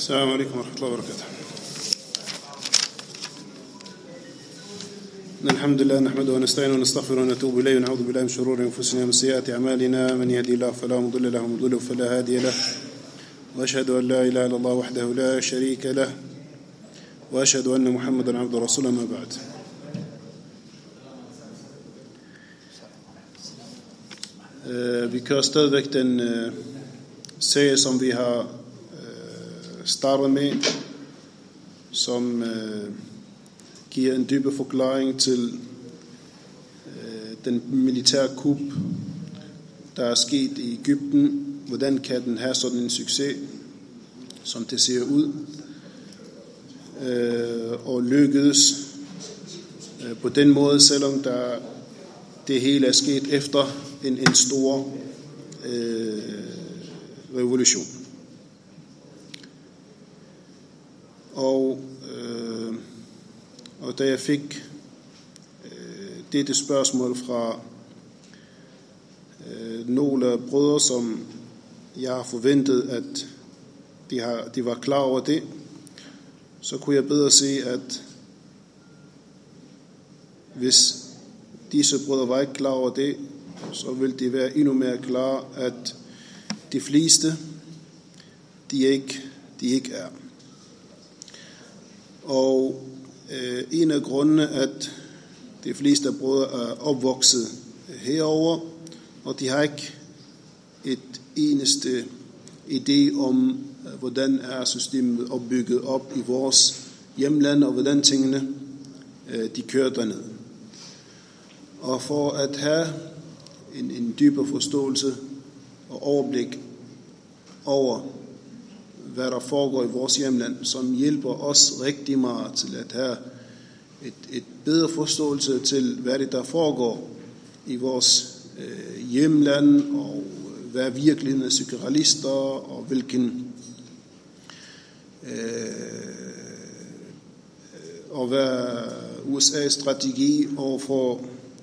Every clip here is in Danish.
السلام عليكم ورحمة الله وبركاته. الحمد لله نحمده ونستعينه ونستغفره ونتوب إليه ونعوذ بالله من شرور أنفسنا ومن سيئات أعمالنا من يهدي الله فلا مضل له ومن يضلل فلا هادي له وأشهد أن لا إله إلا الله وحده لا شريك له وأشهد أن محمدا عبده ورسوله ما بعد. Vi kører stadigvæk den serie, som vi har startet med, som giver en dybe forklaring til den militære kup, der er sket i Egypten. Hvordan kan den have sådan en succes, som det ser ud, og lykkedes på den måde, selvom det hele er sket efter en stor revolution. Og da jeg fik dette spørgsmål fra nogle brødre, som jeg har forventet, at de var klar over det, så kunne jeg bedre se, at hvis disse brødre var ikke klar over det, så ville de være endnu mere klar, at de fleste, de ikke er. Og en af grundene, at de fleste brødre er opvokset herover, og de har ikke et eneste idé om, hvordan er systemet opbygget op i vores hjemland, og hvordan tingene de kører dernede. Og for at have en dybere forståelse og overblik over, hvad der foregår i vores hjemland, som hjælper os rigtig meget til at have et bedre forståelse til, hvad det der foregår i vores hjemland, og hvad virkeligheden er sekularister, og hvilken og hvad USA's strategi overfor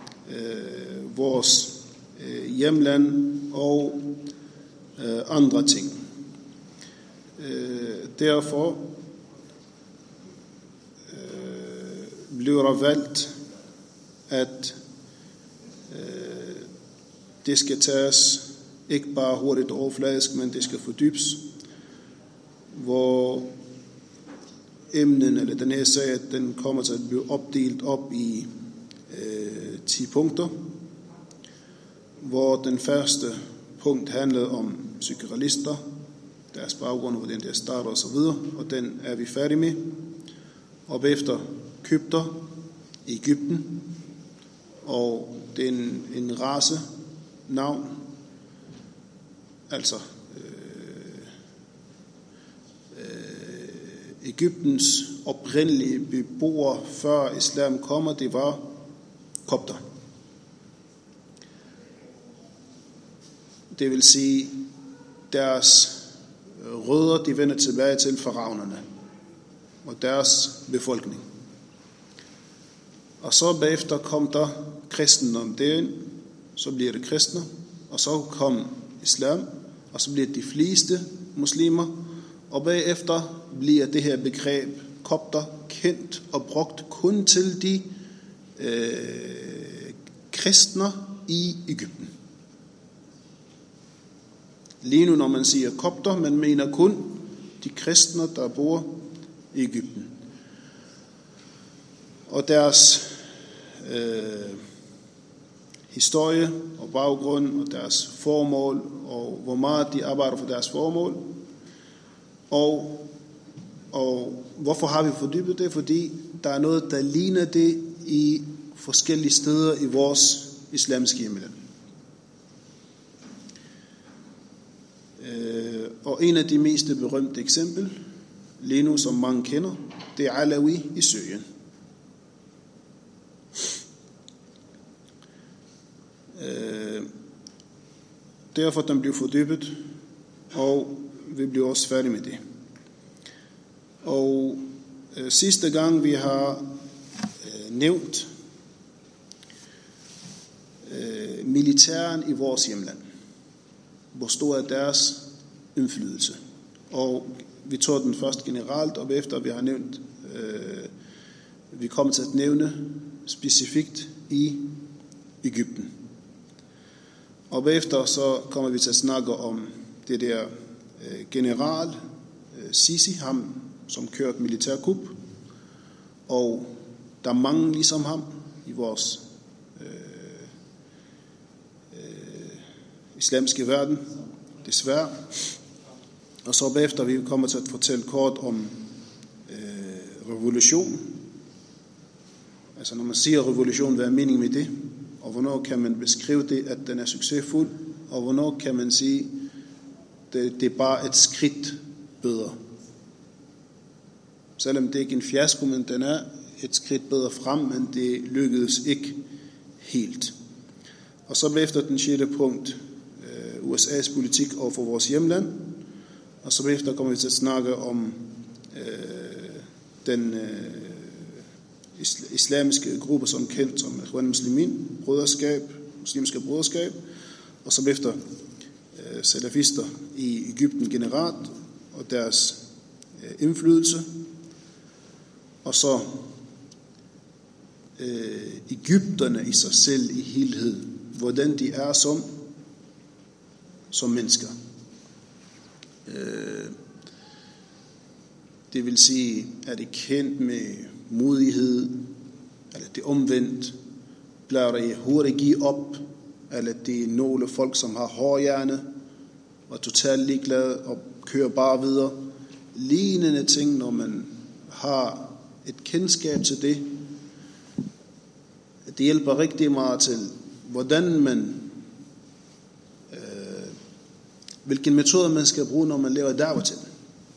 vores hjemland og andre ting. Derfor blev der valgt, at det skal tages ikke bare hurtigt overfladisk, men det skal fordybes, hvor emnen eller den her sag, den kommer til at blive opdelt op i 10 punkter, hvor den første punkt handlede om sekularister, deres baggrund, hvordan det starter og så videre, og den er vi færdige med. Og bagefter Egypter i Egypten, og det er en race navn, altså Egyptens oprindelige beboere før islam kommer, det var kopter. Det vil sige, deres rødder, de vender tilbage til faraonerne og deres befolkning. Og så bagefter kom der kristendom derind, så bliver det kristne, og så kom islam, og så bliver de fleste muslimer, og bagefter bliver det her begreb kopter kendt og brugt kun til de kristne i Egypten. Lige nu, når man siger kopter, man mener kun de kristne, der bor i Egypten. Og deres historie og baggrund og deres formål, og hvor meget de arbejder for deres formål. Og hvorfor har vi fordybet det? Fordi der er noget, der ligner det i forskellige steder i vores islamiske hjemland. Og en af de mest berømte eksempel, lige nu som mange kender, det er Alawi i Syrien. Derfor den blev fordybet, og vi bliver også færdige med det. Og sidste gang vi har nævnt militæren i vores hjemland, hvor stor er deres indflydelse. Og vi tog den først generelt, og efter vi har nævnt, vi kommer til at nævne specifikt i Egypten. Og bagefter så kommer vi til at snakke om det der general Sisi, ham som kørte militærkup, og der er mange ligesom ham i vores islamiske verden, desværre. Og så bagefter vi kommer til at fortælle kort om revolution. Altså når man siger revolution, hvad er meningen med det? Og hvornår kan man beskrive det, at den er succesfuld? Og hvornår kan man sige, det er bare et skridt bedre? Selvom det ikke er en fiasko, men den er et skridt bedre frem, men det lykkedes ikke helt. Og så bagefter den 6. punkt, USA's politik over for vores hjemland. Og så bagefter kommer vi til at snakke om den islamiske gruppe, som kendt som Ikhwan Muslimin, muslimske broderskab. Og så bagefter salafister i Egypten generelt og deres indflydelse. Og så egypterne i sig selv i helhed, hvordan de er som mennesker. Det vil sige, er det kendt med modighed, eller det omvendt, bliver det hurtigt give op, eller det er nogle folk, som har hårdhjerne, og totalt ligeglade, og kører bare videre. Lignende ting, når man har et kendskab til det, det hjælper rigtig meget til, hvordan man, hvilken metode man skal bruge, når man laver da'wah til den.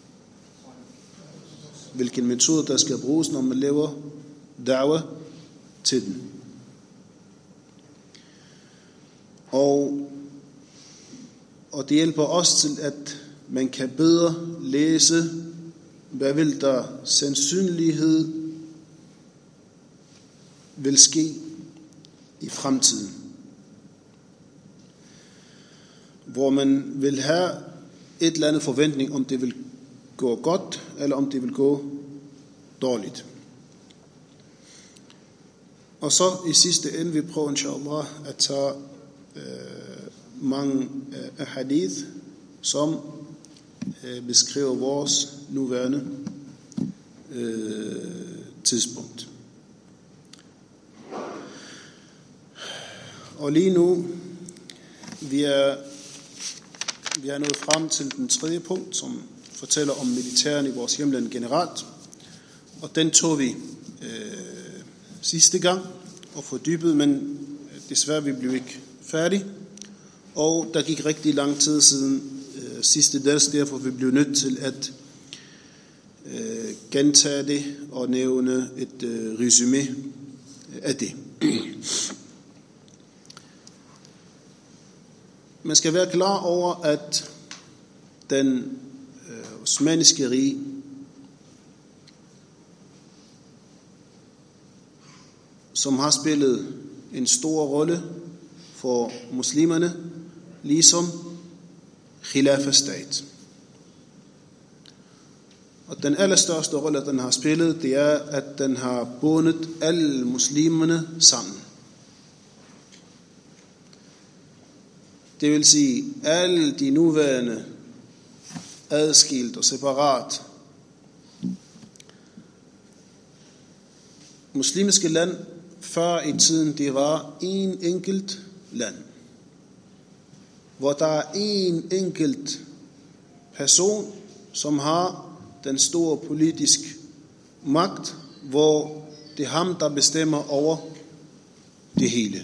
Hvilken metode der skal bruges, når man laver da'wah til den. Og det hjælper også til, at man kan bedre læse, hvad vil der sandsynlighed vil ske i fremtiden. Hvor man vil have et eller andet forventning, om det vil gå godt, eller om det vil gå dårligt. Og så i sidste ende, vi prøver inshallah at tage mange hadith, som beskriver vores nuværende tidspunkt. Og lige nu, vi er nået frem til den 3. punkt, som fortæller om militæren i vores hjemland generelt. Og den tog vi sidste gang og fordybede, men desværre vi blev ikke færdige. Og der gik rigtig lang tid siden sidste dags, derfor vi blev nødt til at gentage det og nævne et resumé af det. Man skal være klar over, at den osmanniske rige som har spillet en stor rolle for muslimerne, ligesom khilafah-stat. Og den allerstørste rolle, den har spillet, det er, at den har bundet alle muslimerne sammen. Det vil sige, alle de nuværende adskilt og separat muslimske land, før i tiden, det var en enkelt land, hvor der er en enkelt person, som har den store politisk magt, hvor det er ham, der bestemmer over det hele.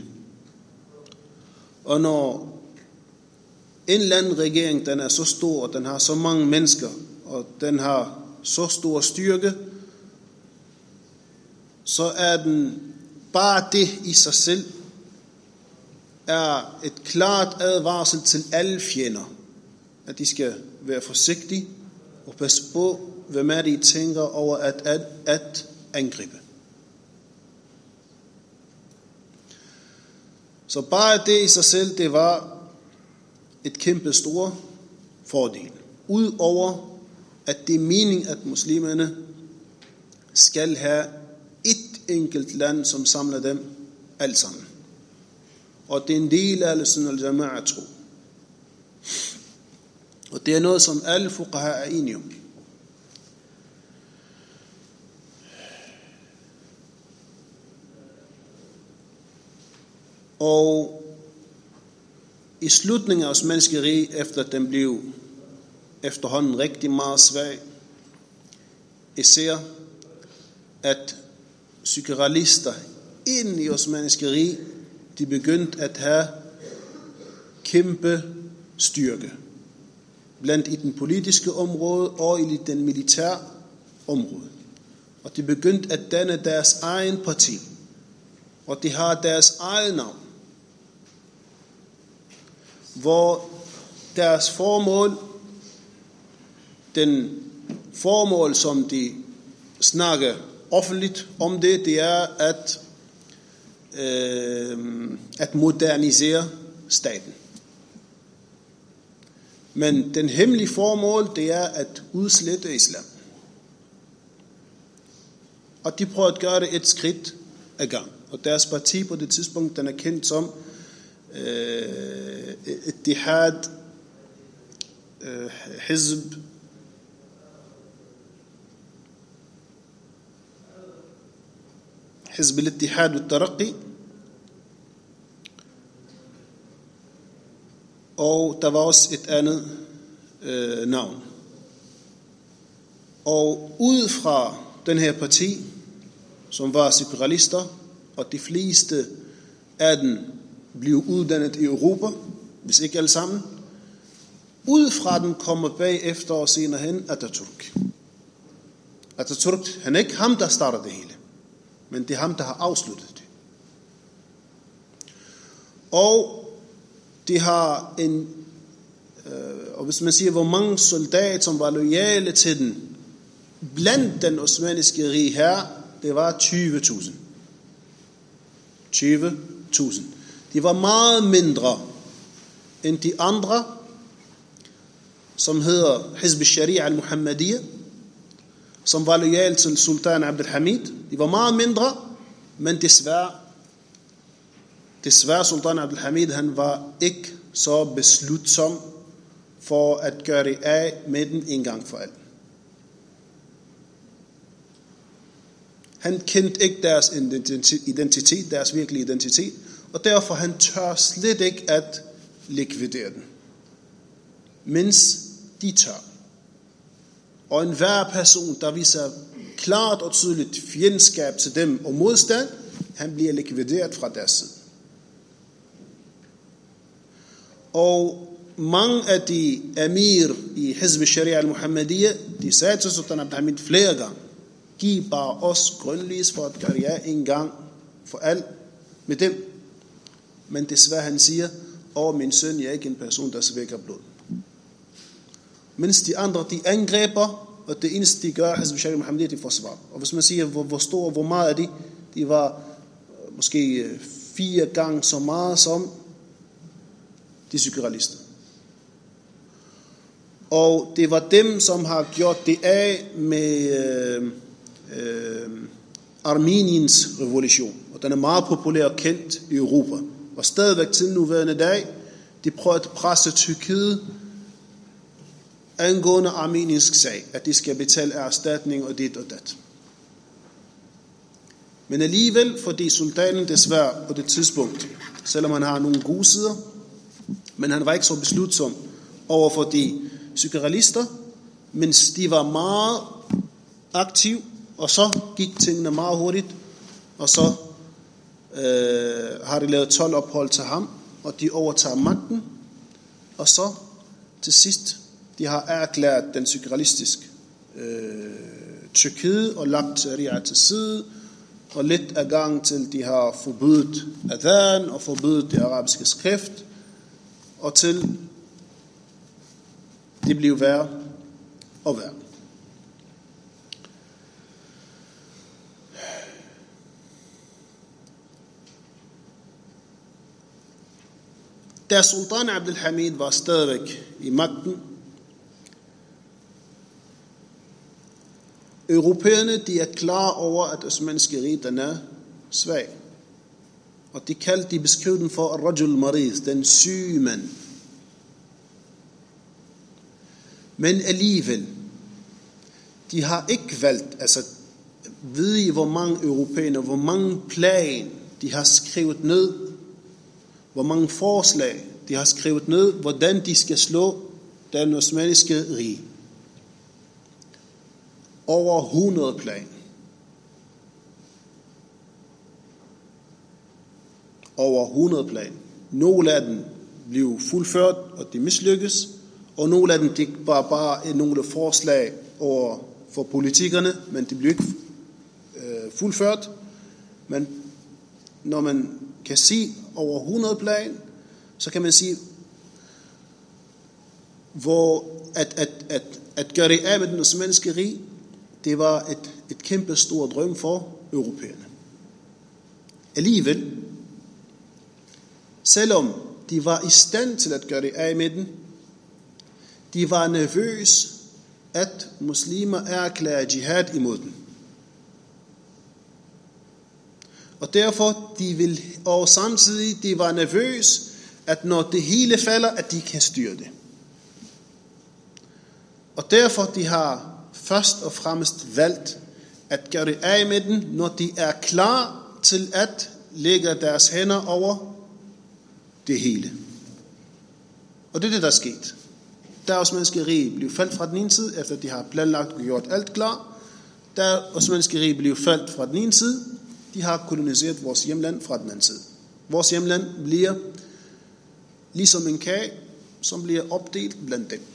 Og når en landregering, den er så stor, den har så mange mennesker, og den har så stor styrke, så er den bare det i sig selv er et klart advarsel til alle fjender, at de skal være forsigtige og passe på, hvem er de tænker over at angribe. Så bare det i sig selv, det var et kæmpe stor fordel. Udover at det er meningen, at muslimerne skal have et enkelt land, som samler dem alle sammen. Og det er en del af al-Sunnah al-Jama'a tro. Og det er noget, som alle fuqaha er enige om. Og i slutningen af Osmanniske Rige, efter den blev efterhånden rigtig meget svag, især at sekularister inden i Osmanniske Rige, de begyndte at have kæmpe styrke, blandt i den politiske område og i den militære område. Og de begyndte at danne deres egen parti, og de har deres eget navn, hvor deres formål, som de snakker offentligt om det er at modernisere staten. Men den hemmelige formål, det er at udslette islam. Og de prøver at gøre det et skridt ad gang. Og deres parti på det tidspunkt, den er kendt som Ittihad Hizb al-Ittihad al-Taraqi. Og der var også et andet navn. Og ud fra den her parti, som var sekularister, og de fleste af dem blev uddannet i Europa, hvis ikke alle sammen, ud fra den kommer bagefter og senere hen Atatürk. Atatürk, han er ikke ham, der starter det hele, men det er ham, der har afsluttet det. Og de har og hvis man siger, hvor mange soldater, som var loyale til den, blandt den osmanniske rige her, det var 20.000. 20.000. De var meget mindre end de andre, som hedder Hizb al-Sharia al-Muhammadiyya, som var loyale til Sultan Abdel Hamid. De var meget mindre, men desværre Sultan Abdel Hamid, han var ikke så beslutsom for at gøre det af med den en gang for alt. Han kendte ikke deres identitet, deres virkelige identitet, og derfor han tør slet ikke at likvidere den. Mens de tør. Og enhver person, der viser klart og tydeligt fjendskab til dem og modstand, han bliver likvideret fra deres side. Og mange af de amir i Hizb al-Sharia al-Muhammadiyya, de sagde til Sultan Abdel Hamid flere gange, giv bare os grønlys for at gøre jer en gang for alt med dem. Men desværre han siger, min søn, jeg er ikke en person, der svækker blod. Mens de andre, de angreber, og det eneste de gør, Hizb al-Sharia al-Muhammadiyya, de forsvarer. Og hvis man siger, hvor stor, hvor meget er de var måske 4 gange så meget som de sekularister. Og det var dem, som har gjort det af med Armeniens revolution. Og den er meget populær og kendt i Europa. Og stadigvæk til nuværende dag, de prøver at presse Tyrkiet angående armenisk sag, at de skal betale erstatning og dit og dat. Men alligevel, fordi sultanen desværre på det tidspunkt, selvom han har nogle gode sider, men han var ikke så beslutsom over for de sekularister, mens de var meget aktiv, og så gik tingene meget hurtigt, og så har de lavet 12 ophold til ham, og de overtager magten, og så til sidst, de har erklæret den sekularistiske Tyrkiet og lagt sharia til side, og lidt af gang til de har forbudt adhan og forbudt det arabiske skrift, og til det blev værre og værre. Da Sultan Abdel Hamid var stadigvæk i magten, Europæerne, de er klar over, at Osmanniske rige, den er svag. Og de beskrev den for Rajul Marid, den syge mand. Men alligevel, de har ikke valgt, ved I, hvor mange europæere, hvor mange plan, de har skrevet ned, hvor mange forslag, de har skrevet ned, hvordan de skal slå den osmanniske rige. Over 100 plan. Over 100 plan. Nogle af dem blev fuldført, og de mislykkes, og nogle af dem det var bare nogle forslag over for politikerne, men de blev ikke fuldført. Men når man kan sige over 100 plan, så kan man sige, hvor at gøre det af med den osmanniske rige, det var et kæmpe stort drøm for europæerne. Alligevel, selvom de var i stand til at gøre det af med den, de var nervøse, at muslimer erklærer jihad imod den. Og derfor, og samtidig, de var nervøse, at når det hele falder, at de kan styre det. Og derfor, de har først og fremmest valgt at gøre det af med den, når de er klar til at lægge deres hænder over det hele. Og det er det, der er sket. Da Osmanniske rige blev faldt fra den ene side, efter de har planlagt og gjort alt klar, da Osmanniske rige blev faldt fra den ene side, de har koloniseret vores hjemland fra den anden side. Vores hjemland bliver ligesom en kage, som bliver opdelt blandt dem.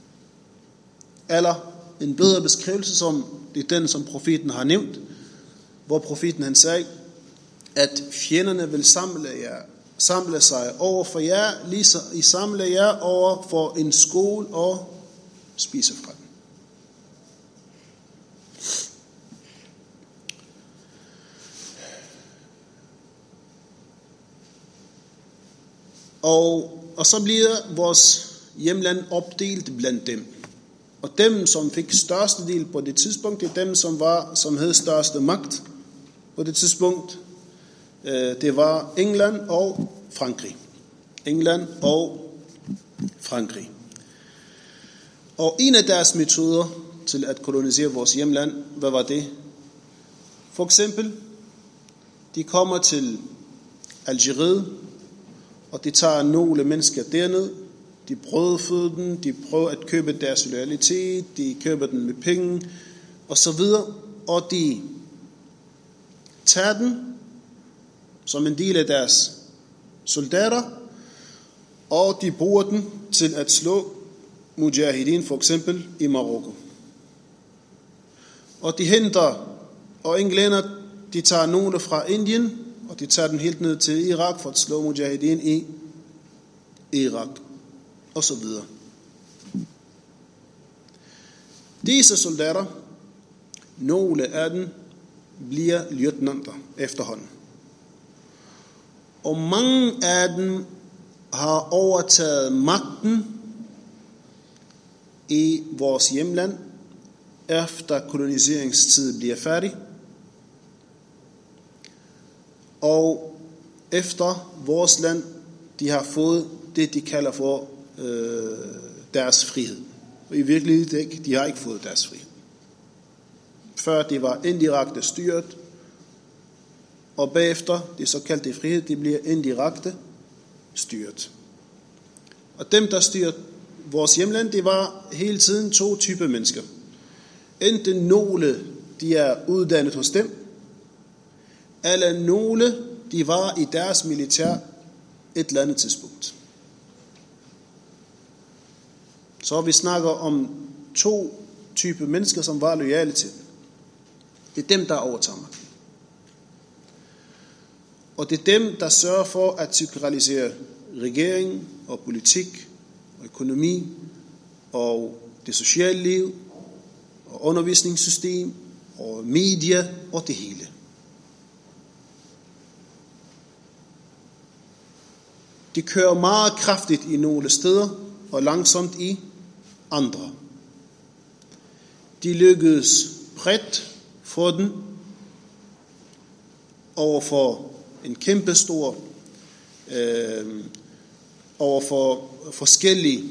Eller en bedre beskrivelse, som det er den, som profeten har nævnt, hvor profeten han sagde, at fjenderne vil samle sig over for jer, ligesom I samler jer over for en skål og spise fra den. Og så bliver vores hjemland opdelt blandt dem. Og dem, som fik største del på det tidspunkt, det er dem, som havde største magt på det tidspunkt. Det var England og Frankrig. England og Frankrig. Og en af deres metoder til at kolonisere vores hjemland, hvad var det? For eksempel, de kommer til Algeriet, og de tager nogle mennesker derned, de brødføder dem, de prøver at købe deres loyalitet, de køber den med penge, og så videre, og de tager den som en del af deres soldater, og de bruger den til at slå mujahideen, for eksempel i Marokko. Og de henter, og englænder, de tager nogle fra Indien, og de tager den helt ned til Irak for at slå mujahideen i Irak, og så videre. Disse soldater, nogle af dem bliver løjtnanter efterhånden. Og mange af dem har overtaget magten i vores hjemland, efter koloniseringstiden bliver færdig. Og efter vores land, de har fået det, de kalder for deres frihed. Og i virkeligheden ikke, de har ikke fået deres frihed. Før det var indirekte styret, og bagefter det såkaldte frihed, det bliver indirekte styret. Og dem, der styrer vores hjemland, det var hele tiden 2 typer mennesker. Enten nogle, de er uddannet hos dem, eller nogle, de var i deres militær et eller andet tidspunkt. Så vi snakker om 2 typer mennesker, som var loyale til dem. Det er dem, der overtager magten. Og det er dem, der sørger for at sekulariserere regering og politik og økonomi og det sociale liv og undervisningssystem og media og det hele. De kører meget kraftigt i nogle steder og langsomt i andre. De lykkedes bredt for den over for en kæmpestor, over for forskellige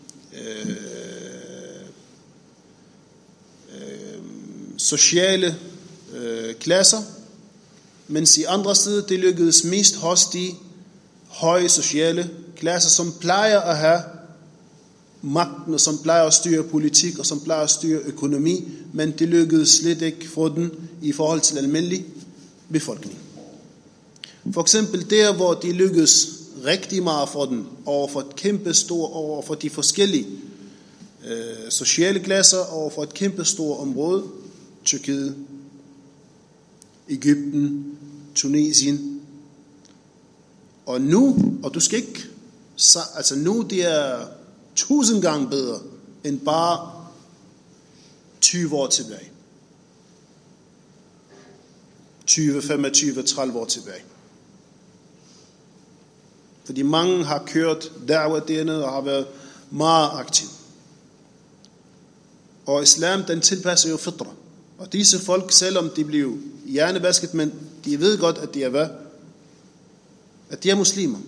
sociale klasser, mens i andre steder det lykkedes mest hos de høje sociale klasser, som plejer at have magten, og som plejer at styre politik, og som plejer at styre økonomi, men det lykkedes slet ikke for den i forhold til almindelig befolkning. For eksempel der, hvor de lykkedes rigtig meget for den, over for et kæmpe stort, over for de forskellige sociale klasser, over for et kæmpe stort område, Tyrkiet, Egypten, Tunesien. Og nu, og du skal ikke, altså nu det er 1000 gange bedre end bare 20 år tilbage. 20, 25, 30 år tilbage. Fordi mange har kørt da'wah dernede og har været meget aktiv. Og islam, den tilpasser jo fitra. Og disse folk, selvom de blev hjernevasket, men de ved godt, at de er hvad? At de er muslimer.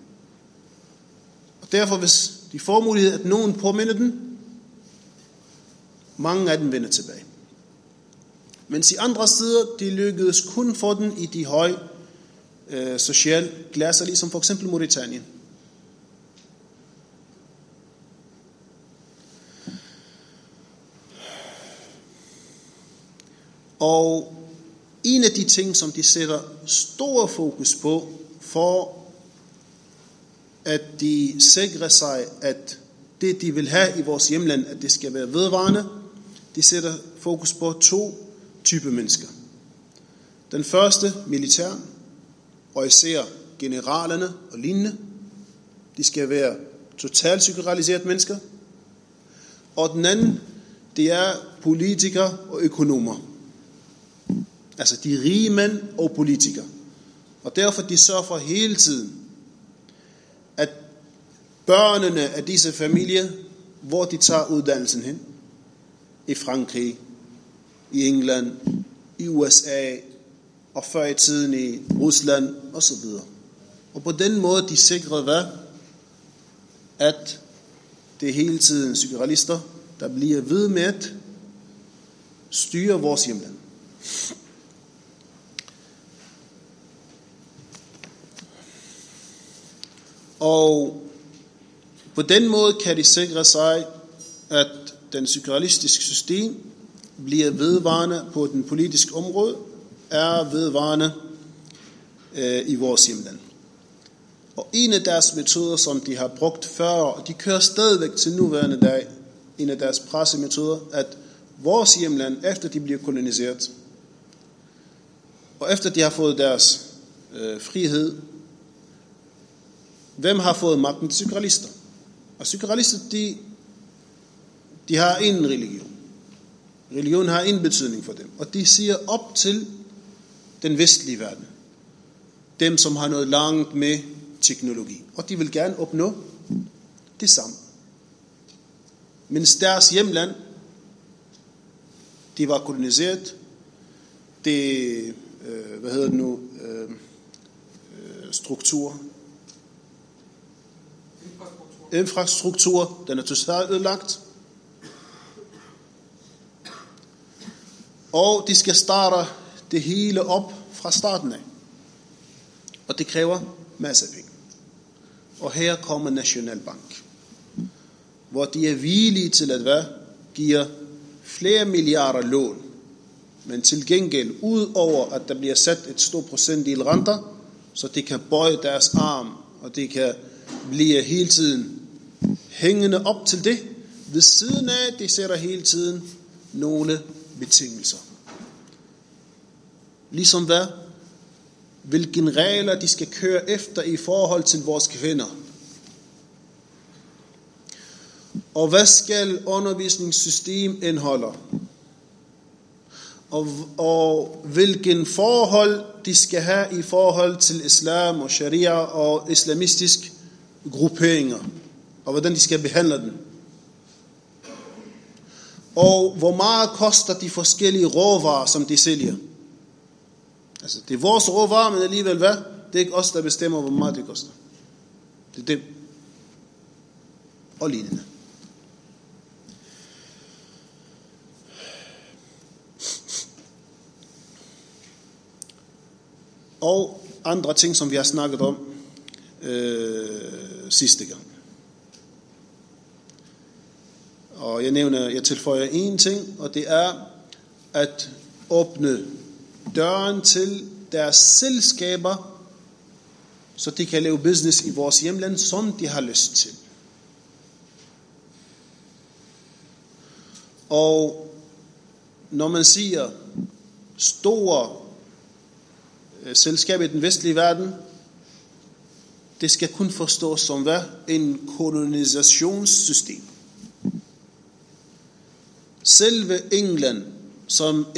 Og derfor, hvis de får mulighed, at nogen påminder den, mange af dem vender tilbage. Mens i andre steder, de lykkedes kun for den i de høje sociale klasser, ligesom for eksempel Mauritanien. Og en af de ting, som de sætter stor fokus på, for at de sikrer sig, at det, de vil have i vores hjemland, at det skal være vedvarende, de sætter fokus på 2 typer mennesker. Den første, militær, og især generalerne og lignende. De skal være totalt psykoanalyserede mennesker. Og den anden, det er politikere og økonomer. Altså de rige mænd og politikere. Og derfor de sørger for hele tiden, at børnene af disse familier, hvor de tager uddannelsen hen, i Frankrig, i England, i USA, og før i tiden i Rusland, og så videre. Og på den måde, de sikrede hvad? At det er hele tiden psykoanalyster, der bliver ved med at styre vores hjemland. Og på den måde kan de sikre sig, at den psykoanalytiske system bliver vedvarende på den politiske område, er vedvarende i vores hjemland. Og en af deres metoder, som de har brugt før, og de kører stadigvæk til nuværende dag, en af deres pressemetoder, at vores hjemland, efter de bliver koloniseret, og efter de har fået deres frihed, hvem har fået magten? De psykoanalyster. Og psykoanalyster, de har en religion. Religion har en betydning for dem. Og de siger op til den vestlige verden. Dem, som har noget langt med teknologi. Og de vil gerne opnå det samme. Mens deres hjemland, de var koloniseret. Det, struktur. Infrastruktur, den er totalt ødelagt. Og de skal starte det hele op fra starten af. Og det kræver masser af penge. Og her kommer Nationalbank, hvor de er villige til at give flere milliarder lån. Men til gengæld, udover at der bliver sat et stort procentdel renter, så de kan bøje deres arm, og det kan blive hele tiden hængende op til det. Ved siden af, de sætter hele tiden nogle betingelser. Ligesom hvad? Hvilke regler de skal køre efter i forhold til vores kvinder. Og hvad skal undervisningssystem indeholde? Og hvilken forhold de skal have i forhold til islam og sharia og islamistisk grupperinger. Og hvordan de skal behandle den. og hvor meget koster de forskellige råvarer, som de sælger. Altså, det er vores råvarer, men alligevel hvad? Det er ikke os, der bestemmer, hvor meget det koster. Det er dem. Og lignende. Og andre ting, som vi har snakket om sidste gang. Og jeg tilføjer en ting, og det er at åbne døren til deres selskaber, så de kan lave business i vores hjemland, som de har lyst til. Og når man siger store selskaber i den vestlige verden, det skal kun forstås som hvad? En kolonisationssystem. Selve England som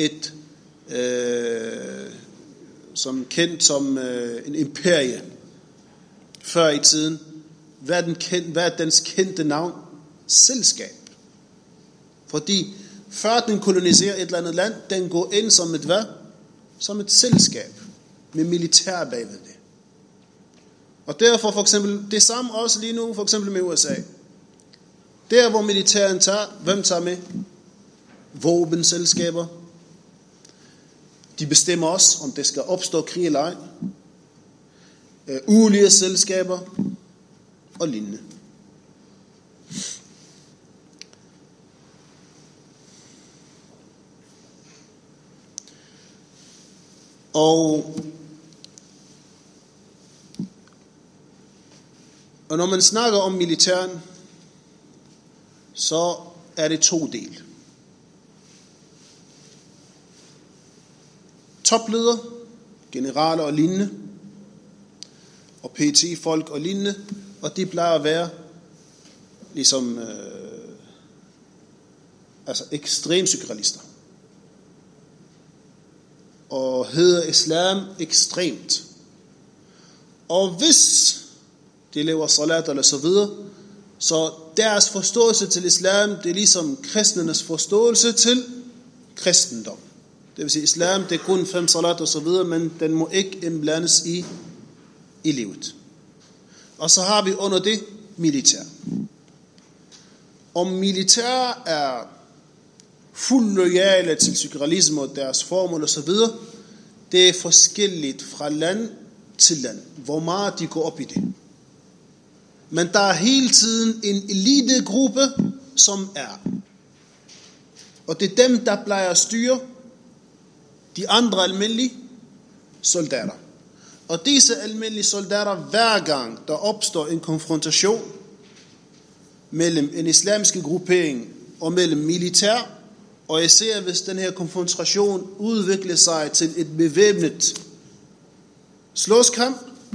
som kendt som en imperie før i tiden, hvad er dens kendte navn? Selskab. Fordi før den koloniserer et eller andet land, den går ind som et hvad? Som et selskab med militær bagved det. Og derfor for eksempel det samme også lige nu, for eksempel med USA. Der hvor militæren tager, hvem tager med? Våbenselskaber. De bestemmer også, om det skal opstå krig eller ej. Olieselskaber og lignende. Og når man snakker om militæren, så er det to del. Topleder, generaler og lignende, og PET-folk og lignende, og de plejer at være ligesom ekstremsekularister. Og hedder islam ekstremt. Og hvis de laver salat eller så videre, så deres forståelse til islam, det er ligesom kristnenes forståelse til kristendom. Det vil sige, islam, det er kun 5 salat og så videre, men den må ikke indblandes i livet. Og så har vi under det militær. Om militær er fuldt loyale til sekularilisme og deres formål og så videre, det er forskelligt fra land til land, hvor meget de går op i det. Men der er hele tiden en elitegruppe, som er. Og det er dem, der plejer at styre de andre almindelige soldater. Og disse almindelige soldater, hver gang der opstår en konfrontation mellem en islamisk gruppering og mellem militær, og især hvis den her konfrontation udvikler sig til et bevæbnet slåskamp,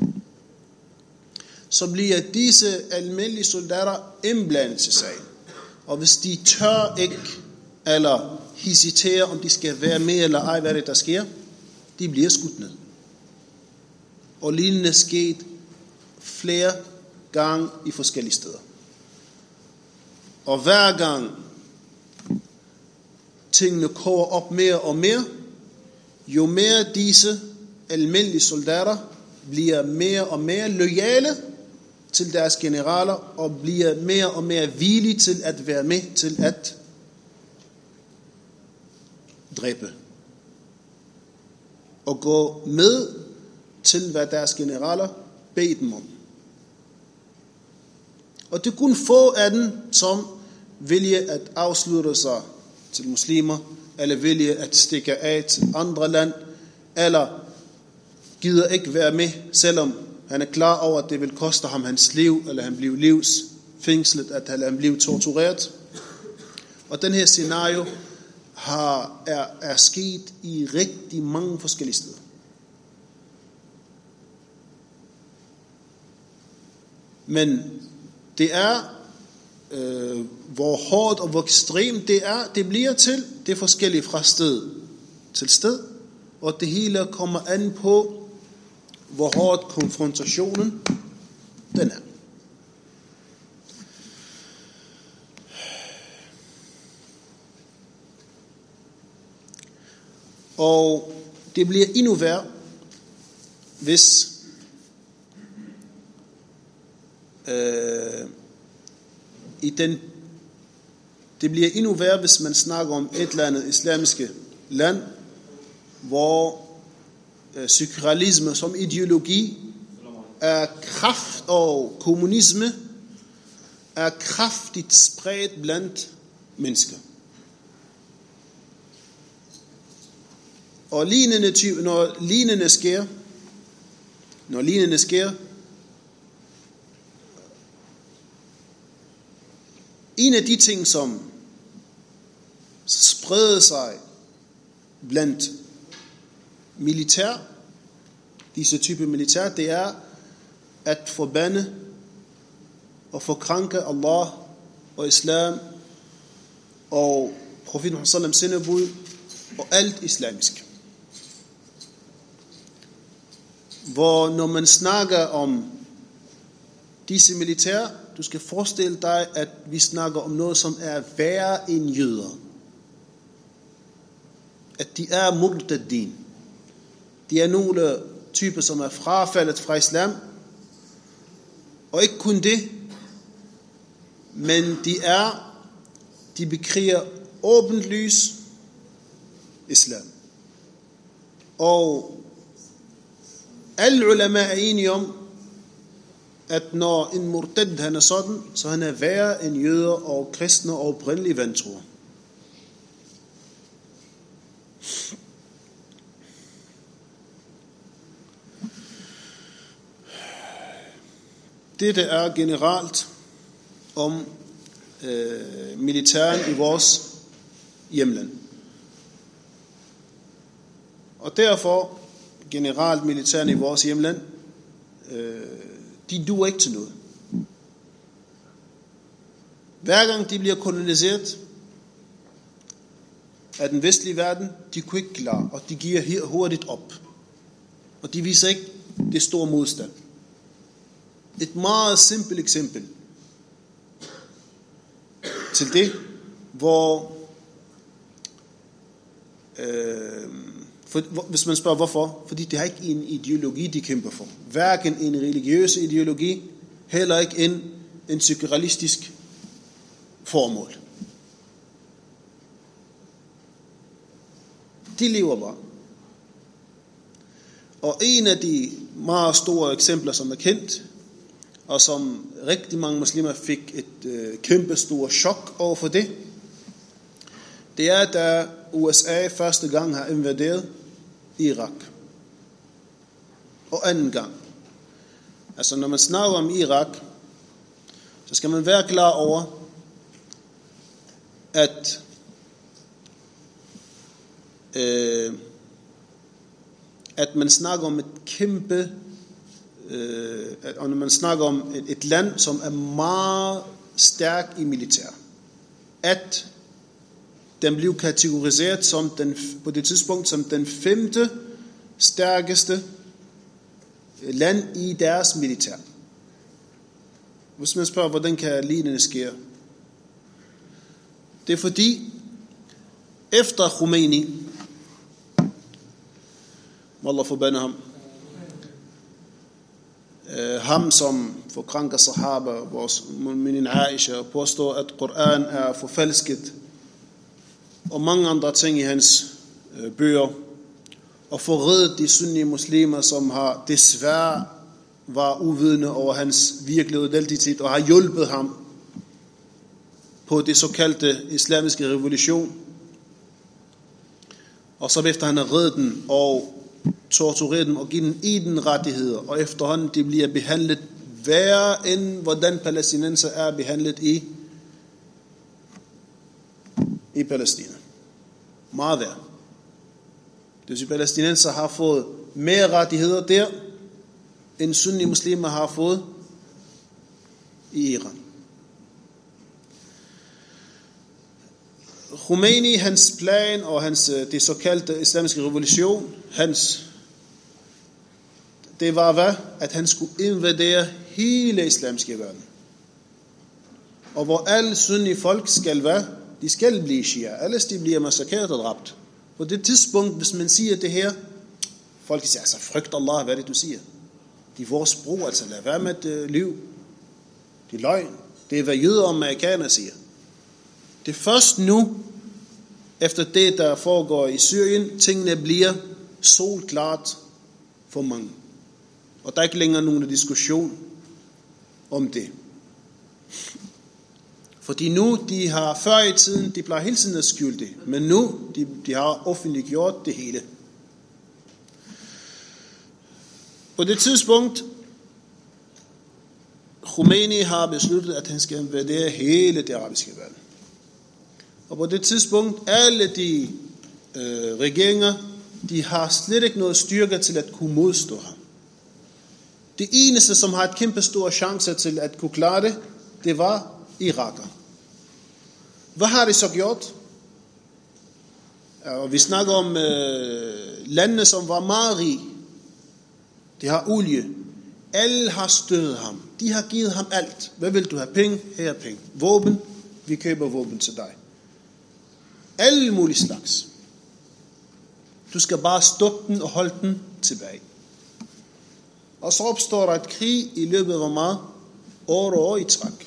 så bliver disse almindelige soldater indblandet til sagen. Og hvis de tør ikke, eller hesiterer, om de skal være med eller ej, hvad det der sker, de bliver skudt ned. Og lignende sket flere gange i forskellige steder. Og hver gang tingene koger op mere og mere, jo mere disse almindelige soldater bliver mere og mere loyale til deres generaler, og bliver mere og mere villige til at være med til at dræbe. Og gå med til, hvad deres generaler beder dem om. Og det er kun få af dem, som vælger at afslutte sig til muslimer, eller vælger at stikke af til andre land, eller gider ikke være med, selvom han er klar over, at det vil koste ham hans liv, eller han bliver livsfængslet, at han bliver tortureret. Og den her scenario er sket i rigtig mange forskellige steder. Men det er, hvor hårdt og hvor ekstremt det bliver til, det er forskelligt fra sted til sted, og det hele kommer an på, hvor hårdt konfrontationen den er. Og det bliver endnu værre, hvis det bliver endnu værre, hvis man snakker om et eller andet islamiske land, hvor sekularilisme som ideologi er kraft, og kommunisme er kraftigt spredt blandt mennesker. Og når lignende sker, en af de ting, som spreder sig blandt militær, disse typer militær, det er at forbande og forkrænke Allah og islam og profeten Muhammad sallam sendebud og alt islamisk. Hvor når man snakker om disse militær, du skal forestille dig, at vi snakker om noget, som er værre end jøder. At de er murtadin. De er nogle typer, som er frafaldet fra islam. Og ikke kun det, men de bekriger åbent lys islam. Og alle ulama er enige om, at når en murtad han er sådan, så han er værre end jøder og kristne og oprindelige vantro. Dette er generelt om militæren i vores hjemland. Og derfor generelt militæren i vores hjemland, de duer ikke til noget. Hver gang de bliver koloniseret af den vestlige verden, de kunne ikke klare, og de giver hurtigt op. Og de viser ikke det store modstand. Et meget simpelt eksempel til det, hvor hvis man spørger hvorfor, fordi det har ikke en ideologi, de kæmper for. Hverken en religiøs ideologi, heller ikke en sekularistisk formål. De lever bare. Og en af de meget store eksempler, som er kendt, og som rigtig mange muslimer fik et kæmpe stort chok over for det er, da USA første gang har invaderet Irak. Og anden gang. Altså når man snakker om Irak, så skal man være klar over, at man snakker om et kæmpe, og når man snakker om et land, som er meget stærk i militær, at den blev kategoriseret som på det tidspunkt som den 5. stærkeste land i deres militær. Hvis man spørger, hvordan kan lignende ske? Det er fordi, efter Khomeini, Allah forbande ham, ham som forkrænker sahaba, vores mu'minin Aisha, påstår, at Koran er forfalsket, og mange andre ting i hans bøger, og forrædet de sunni muslimer, som har desværre var uvidende over hans virkelige identitet, og har hjulpet ham på det såkaldte islamiske revolution. Og så efter han har reddet den og tortureret dem og givet dem eden rettigheder, og efterhånden de bliver behandlet værre end hvordan palæstinenser er behandlet i Palæstina. Meget værre. Det vil sige, palæstinenser har fået mere rettigheder der, end sunni muslimer har fået i Iran. Khomeini, hans plan og det såkaldte islamiske revolution, det var hvad? At han skulle invadere hele islamiske verden. Og hvor alle sunni folk skal være, de skal blive shia, ellers de bliver massakreret og dræbt. På det tidspunkt, hvis man siger det her, folk siger, altså frygt Allah, hvad er det du siger? De er vores bror, altså lad være med at lyve. Det er løgn. Det er hvad jøder og amerikanere siger. Det er først nu, efter det der foregår i Syrien, tingene bliver solklart for mange. Og der er ikke længere nogen diskussion om det. Fordi nu, de har før i tiden, de plejer hele tiden at skjule det, men nu, de har offentliggjort det hele. På det tidspunkt, Khomeini har besluttet, at han skal invadere hele det arabiske verden. Og på det tidspunkt, alle de regeringer, de har slet ikke noget styrke til at kunne modstå ham. Det eneste, som har et kæmpe stor chance til at kunne klare det, det var iraker. Hvad har de så gjort? Og vi snakker om landene, som var meget rige. De har olie. Alle har støttet ham. De har givet ham alt. Hvad vil du have? Penge? Her er penge. Våben? Vi køber våben til dig. Alle mulige slags. Du skal bare stoppe den og holde den tilbage. Og så opstår der et krig i løbet af meget år i træk.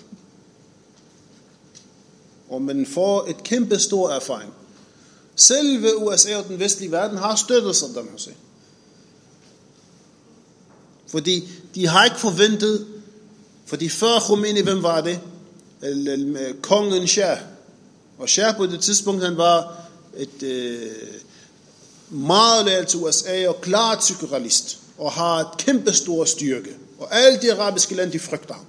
Og man får et kæmpe stor erfaring. Selve USA og den vestlige verden har støttet Saddam Hussein. Fordi de har ikke forventet, fordi før Khomeini, hvem var det? Kongen Shah. Og Shah på det tidspunkt, han var et meget loyal til USA og klart sekularist. Og har et kæmpe stor styrke. Og alle de arabiske lande, de frygter ham.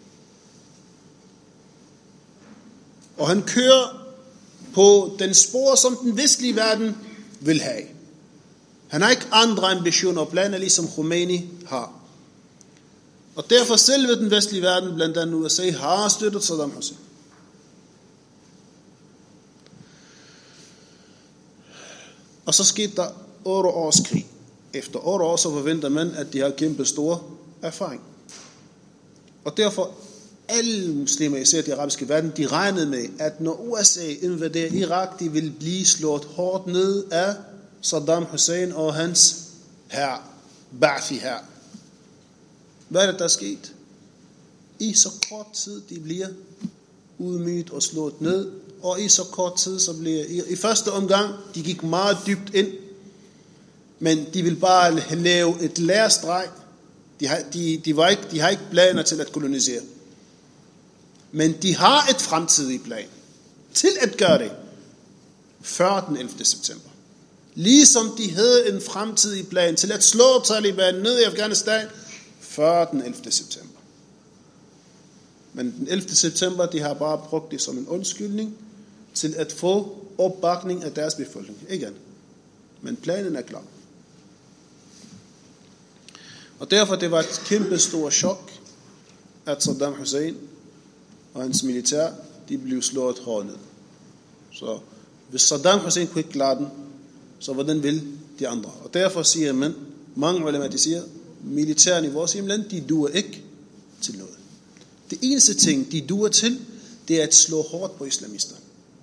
Og han kører på den spor, som den vestlige verden vil have. Han har ikke andre ambitioner og planer, ligesom Khomeini har. Og derfor selve den vestlige verden, blandt andet USA, har støttet Saddam Hussein. Og så skete der 8 års krig. Efter 8 år, så forventer man, at de har kæmpe stor erfaring. Og derfor alle muslimer, især de arabiske verden, de regnede med, at når USA invaderer Irak, de vil blive slået hårdt ned af Saddam Hussein og hans hær, Ba'athi hær. Hvad er det, der er sket? I så kort tid, de bliver udmyget og slået ned, og i så kort tid, så bliver i første omgang, de gik meget dybt ind, men de vil bare lave et lærestreg. De har ikke planer til at kolonisere. Men de har et fremtidigt plan til at gøre det før den 11. september. Ligesom de havde en fremtidig plan til at slå Taliban ned i Afghanistan før den 11. september. Men den 11. september, de har bare brugt det som en undskyldning til at få opbakning af deres befolkning. Ikke andet. Men planen er klar. Og derfor det var et kæmpe stort chok, at Saddam Hussein og hans militær, de blev slået hårdt ned. Så hvis Saddam Hussein kunne ikke klare den, så hvordan vil de andre? Og derfor siger man, mange ulema, de siger, militæren i vores hjemland, de duer ikke til noget. Det eneste ting, de duer til, det er at slå hårdt på islamister.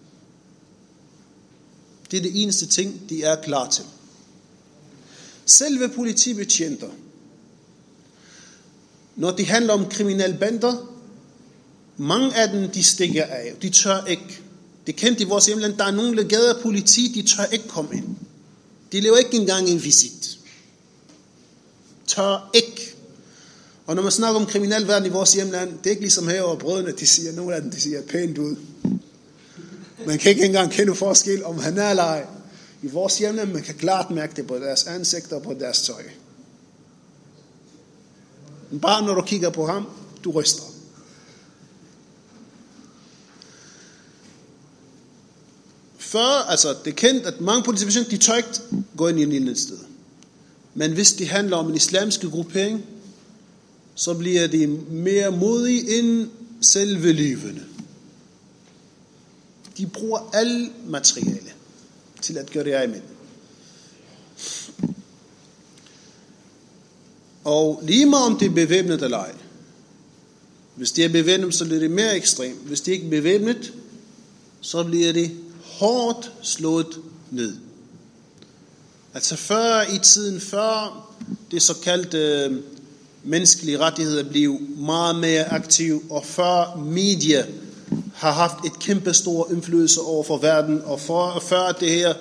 Det er det eneste ting, de er klar til. Selve politibetjenter, når det handler om kriminelle bander, mange af dem, de stikker af. De tør ikke. Det kendt i vores hjemland, der er nogle legader politi, de tør ikke komme ind. De laver ikke engang en visit. Tør ikke. Og når man snakker om kriminel verden i vores hjemland, det er ikke ligesom her over brødrene, de siger, nogle af dem, de siger pænt ud. Man kan ikke engang kende forskel, om han er eller ej. I vores hjemland, man kan klart mærke det på deres ansigter og på deres tøj. Men bare når du kigger på ham, du ryster. Før, altså det er kendt, at mange politibetjente, de tør ikke gå ind i en lignende sted. Men hvis det handler om en islamisk gruppering, så bliver de mere modige end selve løvene. De bruger alle materiale til at gøre det af med. Og lige meget om det er bevæbnet eller ej. Hvis det er bevæbnet, så bliver det mere ekstremt. Hvis det ikke er bevæbnet, så bliver det hårdt slået ned. Altså før i tiden, før det såkaldte menneskelige rettigheder blev meget mere aktive, og før media har haft et kæmpe stor indflydelse over for verden, og før det her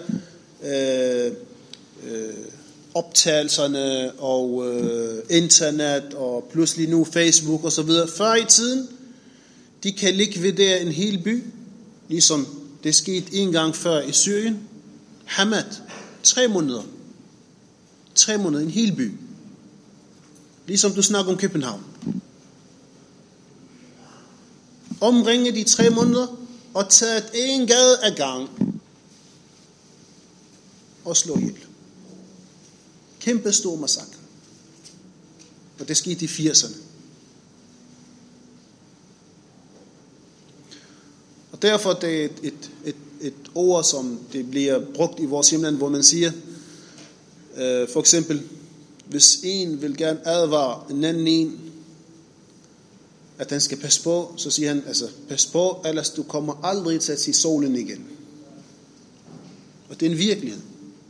optagelserne og internet og pludselig nu Facebook og så videre. Før i tiden, de kan likvidere en hel by, ligesom det skete en gang før i Syrien. Hamad, 3 måneder. 3 måneder, en hel by. Ligesom du snakker om København. Omringet i 3 måneder og taget en gade af gang og slå ihjel. Kæmpe stor massakre. Og det skete i 80'erne. Og derfor det er et ord, som det bliver brugt i vores hjemland, hvor man siger, for eksempel, hvis en vil gerne advare en anden en, at han skal passe på, så siger han, altså, pas på, ellers du kommer aldrig til at se solen igen. Og det er en virkelighed.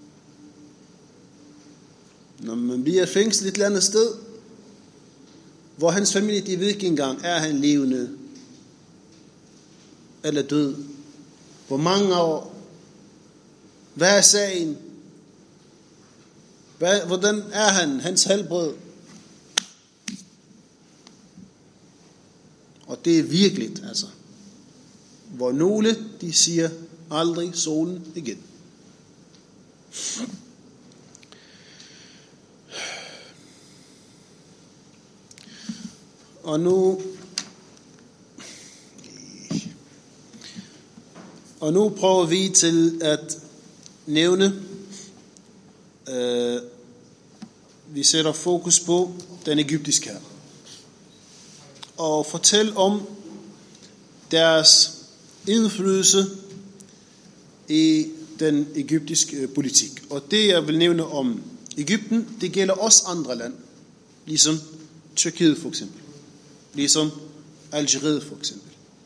Når man bliver fængslet et eller andet sted, hvor hans familie, de ved ikke engang, er han levende eller død? Hvor mange år? Hvad er sagen? Hvordan er han? Hans helbred? Og det er virkeligt, altså. Hvor nogle, de siger aldrig solen igen. Og nu prøver vi til at nævne, vi sætter fokus på den egyptiske hær. Og fortæl om deres indflydelse i den egyptiske politik. Og det jeg vil nævne om Egypten, det gælder også andre lande, ligesom Tyrkiet for eksempel, ligesom Algeriet for eksempel.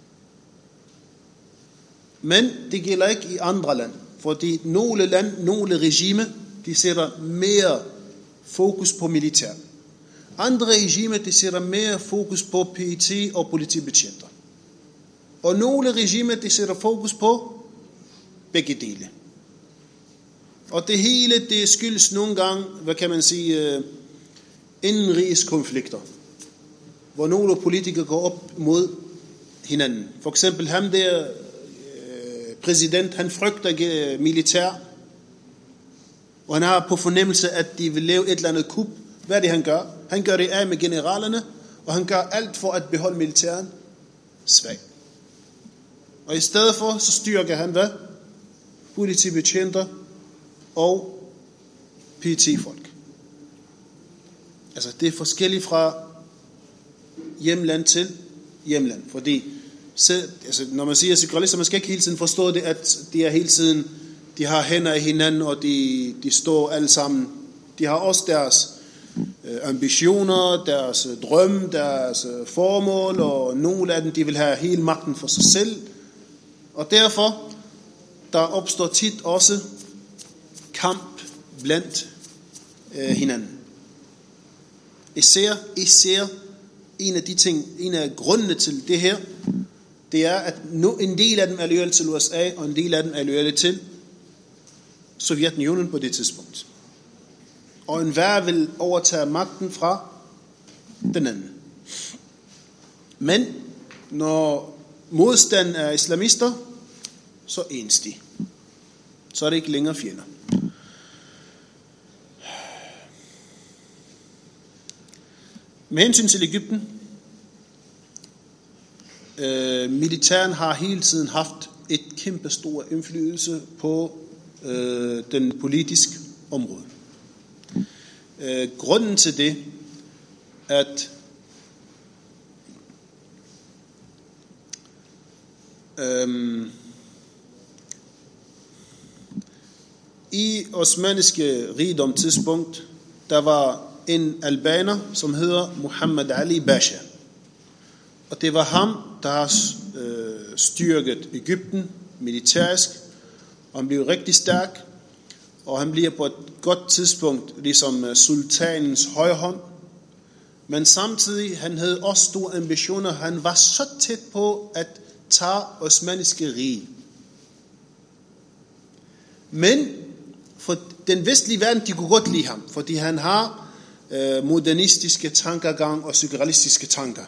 Men det gælder ikke i andre lande, fordi nogle lande, nogle regimer, de sætter mere fokus på militær. Andre regimer, de sætter mere fokus på PET og politibetjenter. Og nogle regimer, de sætter fokus på begge dele. Og det hele, det skyldes nogle gange, hvad kan man sige, indenrigskonflikter, hvor nogle politikere går op mod hinanden. For eksempel ham der præsident, han frygter militær, og han har på fornemmelse, at de vil lave et eller andet kup. Hvad er det, han gør? Han gør det af med generalerne, og han gør alt for at beholde militæren svag. Og i stedet for, så styrker han hvad? Politibetjenter og PET-folk. Altså, det er forskelligt fra hjemland til hjemland, fordi altså, når man siger sekularister, man skal ikke hele tiden forstå det, at de er hele tiden, de har hænder i hinanden, og de står alle sammen. De har også deres ambitioner, deres drømme, deres formål, og nogle af dem, de vil have hele magten for sig selv. Og derfor, der opstår tit også kamp blandt hinanden. Især en af grundene til det her, det er, at en del af dem er loyale til USA, og en del af dem er loyale til Sovjetunionen på det tidspunkt. Og enhver vil overtage magten fra den anden. Men når modstanden er islamister, så ens de. Så er det ikke længere fjender. Med hensyn til Egypten, militæren har hele tiden haft et kæmpe stor indflydelse på den politiske område. Grunden til det, at i osmaniske rigdom tidspunkt, der var en albaner, som hedder Muhammad Ali Pasha. Og det var ham, der har styrket Egypten militærisk, og han blev rigtig stærk. og han bliver på et godt tidspunkt ligesom sultanens højre hånd. Men samtidig, han havde også store ambitioner. Han var så tæt på at tage osmanniske rige. Men for den vestlige verden, de kunne godt lide ham, fordi han har modernistiske tankegang og surrealistiske tanker.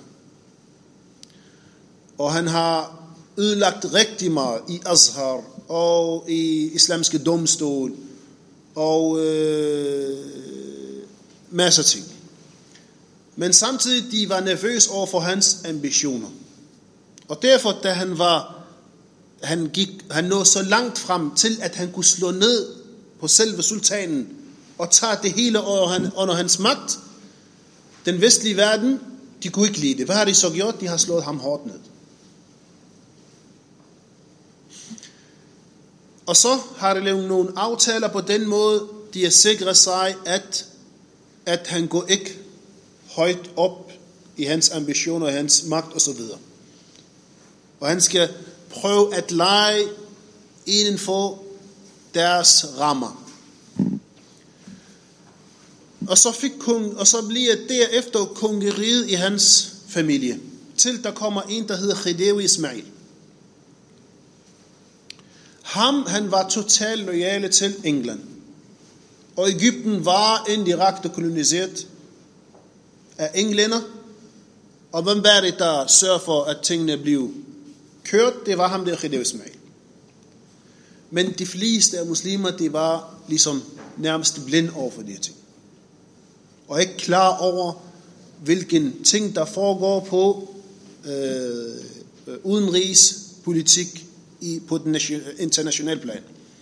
Og han har ødelagt rigtig meget i Azhar og i islamiske domstol og masser af ting. Men samtidig de var nervøse over for hans ambitioner. Og derfor, da han nåede så langt frem til, at han kunne slå ned på selve sultanen og tage det hele under hans magt, den vestlige verden, de kunne ikke lide det. Hvad har de så gjort? De har slået ham hårdt ned. Og så har de lavet nogle aftaler på den måde, de har sikret sig, at han går ikke højt op i hans ambitioner, hans magt osv. Og han skal prøve at lege inden for deres rammer. Og så bliver derefter kongeriget i hans familie, til der kommer en, der hedder Khidewi Ismail. Han var totalt loyale til England. Og Egypten var indirekte koloniseret af englænder. Og hvem var det, der sørger for, at tingene blev kørt? Det var ham der, Khidewi Ismail. Men de fleste af muslimer, de var ligesom nærmest blind over for de her ting. Og ikke klar over, hvilken ting, der foregår på udenrigspolitik på den internationale plan.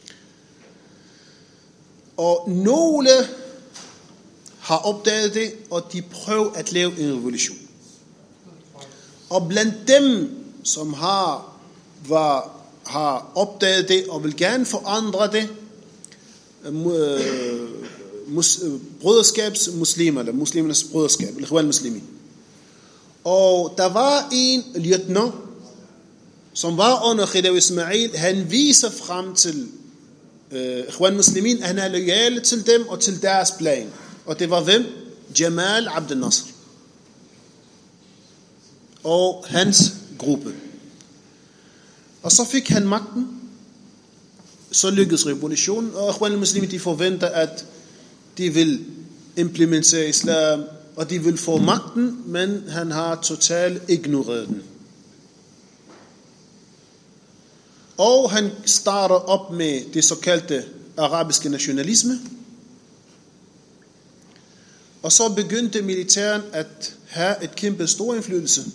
Og nogle har opdaget det, og de prøver at lave en revolution. Og blandt dem, som har opdaget det og vil gerne forandre det, brøderskabsmuslimer, eller muslimernes brøderskab, eller Ikhwan Muslimin. Og der var en lieutenant, som var under Khidewi Ismail. Han viser frem til Ikhwan Muslimin, at han er loyal til dem og til deres plan. Og det var hvem? Jamal Abdel Nasser og hans gruppe. Og så fik han magten. Så lykkedes revolutionen, og Ikhwan Muslimin, de forventer, at de vil implementere islam, og de vil få magten, men han har totalt ignoreret den. Og han starter op med det såkaldte arabiske nationalisme. Og så begyndte militæren at have et kæmpe stor indflydelse.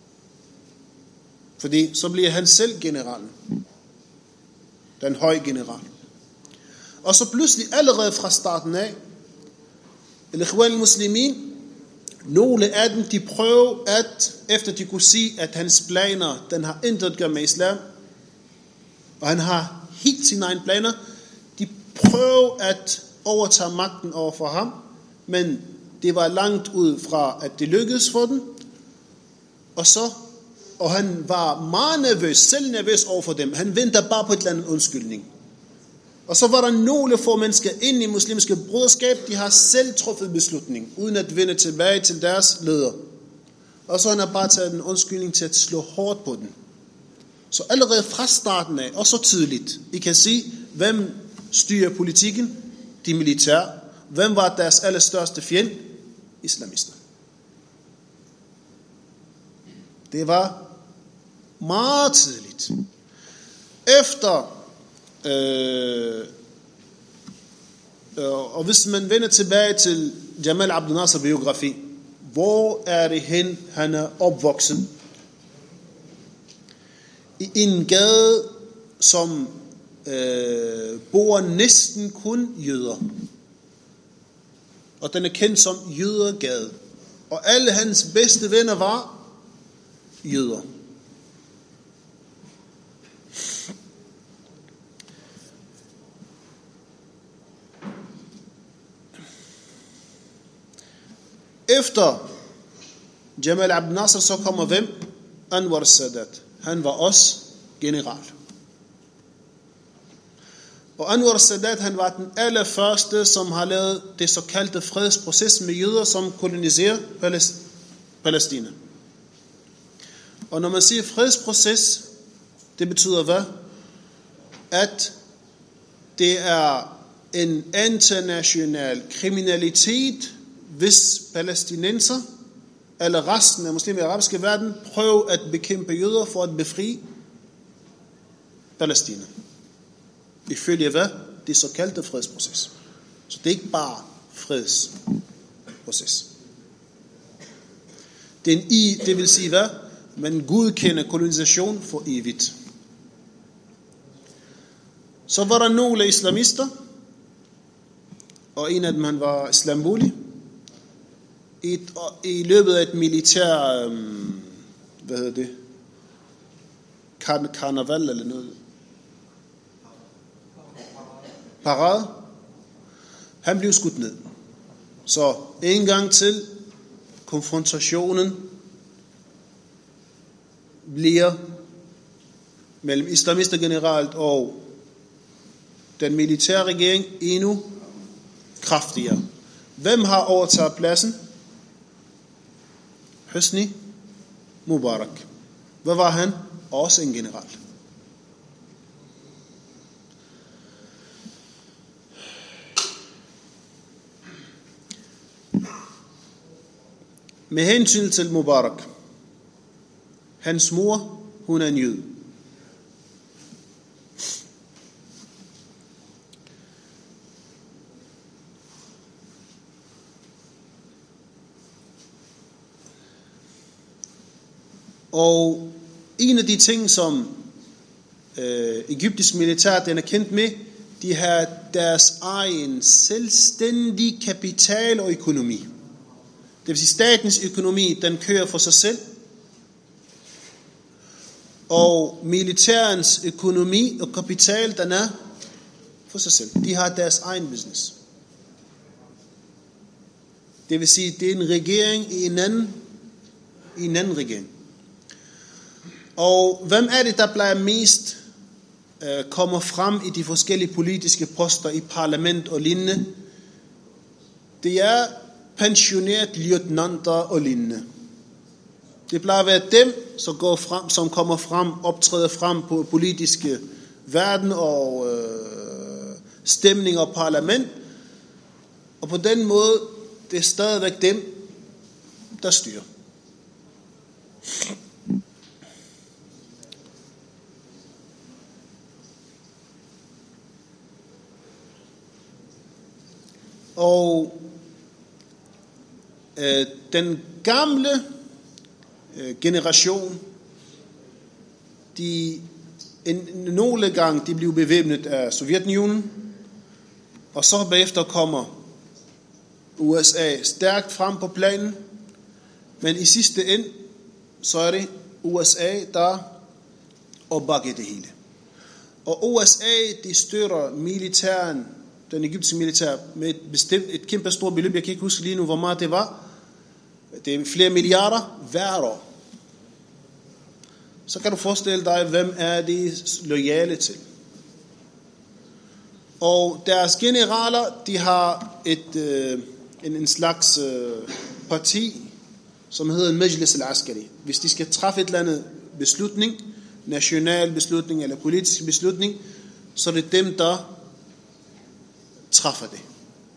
Fordi så bliver han selv generalen. Den høje general. Og så pludselig allerede fra starten af, Ikhwan Muslimin, nogle af dem, de prøver at, efter de kunne sige, at hans planer, den har intet at gøre med islam, og han har helt sine egne planer, de prøver at overtage magten over for ham, men det var langt ud fra, at det lykkedes for dem, og han var meget nervøs, selv nervøs over for dem. Han venter bare på et eller andet undskyldning. Og så var der nogle få mennesker inde i muslimske broderskab, de har selv truffet beslutning, uden at vende tilbage til deres leder. Og så han har bare taget en undskyldning til at slå hårdt på den. Så allerede fra starten af, og så tidligt, I kan se, hvem styrer politikken? De militære. Hvem var deres allerstørste fjende? Islamister. Det var meget tidligt. Efter og hvis man vender tilbage til Jamal Abdel Nasser biografi, hvor er det hen, han er opvokset? I en gade, som bor næsten kun jøder. Og den er kendt som Jødergade. Og alle hans bedste venner var jøder. Efter Jamal Abdel Nasser så kommer hvem? Anwar Sadat. Han var også general. Og Anwar al-Sadat, han var den allerførste, som har lavet det såkaldte fredsproces med jøder, som koloniserer Palæstina. Og når man siger fredsproces, det betyder hvad? At det er en international kriminalitet, hvis palæstinenser eller resten af muslimer i arabiske verden prøver at bekæmpe jøder for at befri Palæstina. Ifølge hvad? Det såkaldte fredsproces. Så det er ikke bare fredsproces. Det vil sige hvad? Man godkender kolonisation for evigt. Så var der nogle islamister, og en af dem han var Islamboli, i løbet af et militær, hvad hedder det? Karneval eller noget. Parade. Han blev skudt ned. Så en gang til konfrontationen bliver mellem islamister generelt og den militære regering endnu kraftigere. Hvem har overtaget pladsen? Hosni Mubarak. Hvad var han? Også en general. Med hensyn til Mubarak, hans mor, hun er en jøde. Og en af de ting, som egyptisk militær den er kendt med, de har deres egen selvstændige kapital og økonomi. Det vil sige, statens økonomi, den kører for sig selv. Og militærens økonomi og kapital, den er for sig selv. De har deres egen business. Det vil sige, det er en regering i en anden regering. Og hvem er det, der plejer mest kommer frem i de forskellige politiske poster i parlament og lignende? Det er pensioneret løjtnanter og lignende. Det plejer at være dem, som kommer frem, optræder frem på politiske verden og stemning og parlament. Og på den måde, det er stadigvæk dem, der styrer. Og den gamle generation, nogle gange de blev bevæbnet af Sovjetunionen, og så bagefter kommer USA stærkt frem på planen, men i sidste ende, så er det USA, der opbakker det hele. Og USA, de støtter militæren, den egyptiske militær, med et kæmpe stort beløb. Jeg kan ikke huske lige nu, hvor meget det var. Det er flere milliarder hver år. Så kan du forestille dig, hvem er de loyale til. Og deres generaler, de har en slags parti, som hedder Majlis al-Askari. Hvis de skal træffe et eller andet beslutning, national beslutning eller politisk beslutning, så er det dem, der træffer det.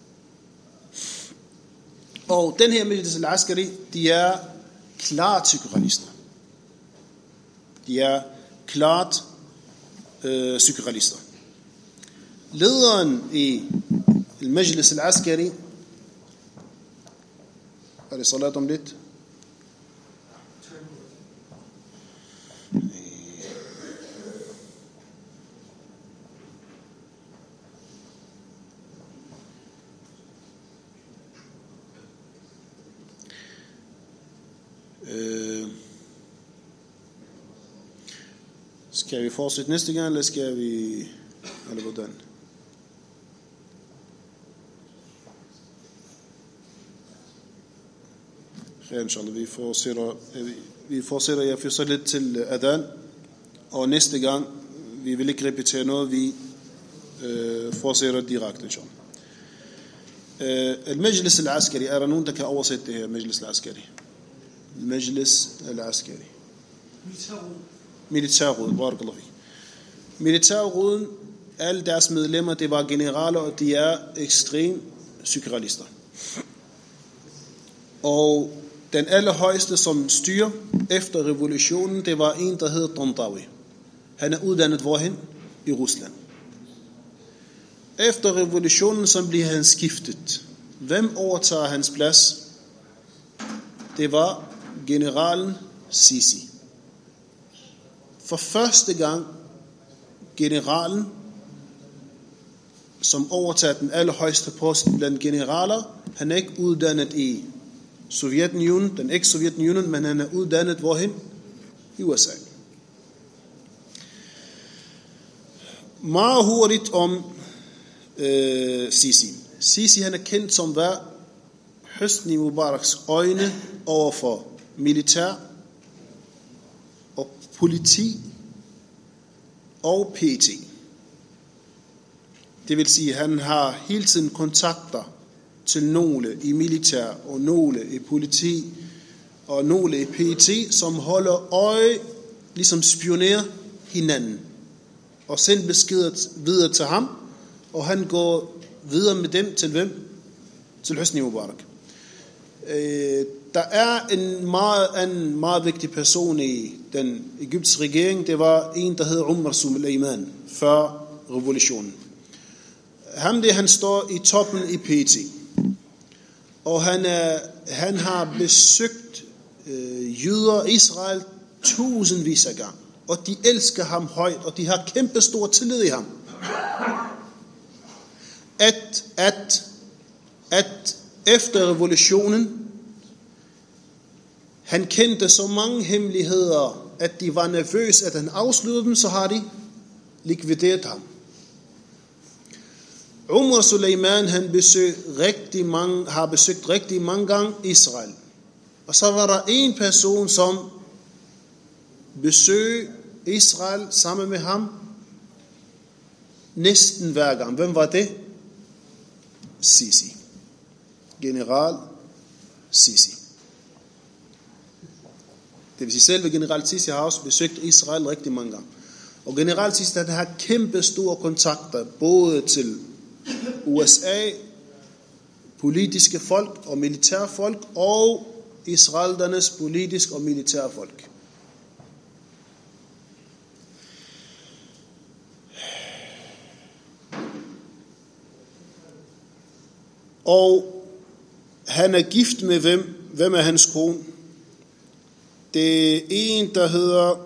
Og den her Majlis al-Askari, de er klart sekularister. De er klart sekularister. Lederen i Majlis al-Askari, er det salat om lidt? Skal vi fortsætte næste gang, eller skal vi, eller hvordan? Ja, inshallah, vi fortsætter, jeg får så lidt til adhan, og næste gang, vi vil ikke repetere noget, vi fortsætter direkte, inshallah. المجلس العسكري, er der nogen, der kan oversætte det her, مجلس العسكري? المجلس العسكري. Militærråd, barakallahu fik. Militærråden, alle deres medlemmer, det var generaler, og de er ekstrem psykiatrister. Og den allerhøjeste, som styrer efter revolutionen, det var en, der hed Tantawi. Han er uddannet hvorhen? I Rusland. Efter revolutionen, så bliver han skiftet. Hvem overtager hans plads? Det var generalen Sisi. For første gang, generalen, som overtager den allerhøjeste post blandt generaler, han er ikke uddannet i Sovjetunionen, den eks-Sovjetunionen, men han er uddannet hvorhen? I USA. Meget hurtigt om Sisi. Sisi, han er kendt som hvad? Hosni Mubaraks øjne overfor militær og politi og PT. Det vil sige, at han har hele tiden kontakter til nogle i militær og nogle i politi og nogle i PT, som holder øje, ligesom spionerer hinanden og sender beskeder videre til ham, og han går videre med dem til hvem? Til Hosni Mubarak. Der er en meget vigtig person i den egyptiske regering. Det var en, der hed Umar Suleiman, før revolutionen. Han står i toppen i PT. Og han har besøgt jøder i Israel tusindvis af gange. Og de elsker ham højt, og de har kæmpe stor tillid i ham. At efter revolutionen, han kendte så mange hemmeligheder, at de var nervøse, at han afsluttede dem, så har de likvideret ham. Umar Suleiman, han har besøgt rigtig mange gange Israel. Og så var der en person, som besøgte Israel sammen med ham næsten hver gang. Hvem var det? Sisi. General Sisi. Det vil sige, selve general Sisi har også besøgt Israel rigtig mange gange. Og general Sisi, han har kæmpe store kontakter, både til USA, politiske folk og militærfolk, og israelernes politiske og militærfolk. Og han er gift med hvem? Hvem er hans kone? Det er en, der hedder...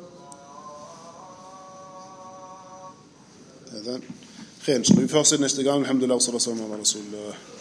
Så vi fortsætter næste gang. Alhamdulillah, sallallahu alaihi wa sallam.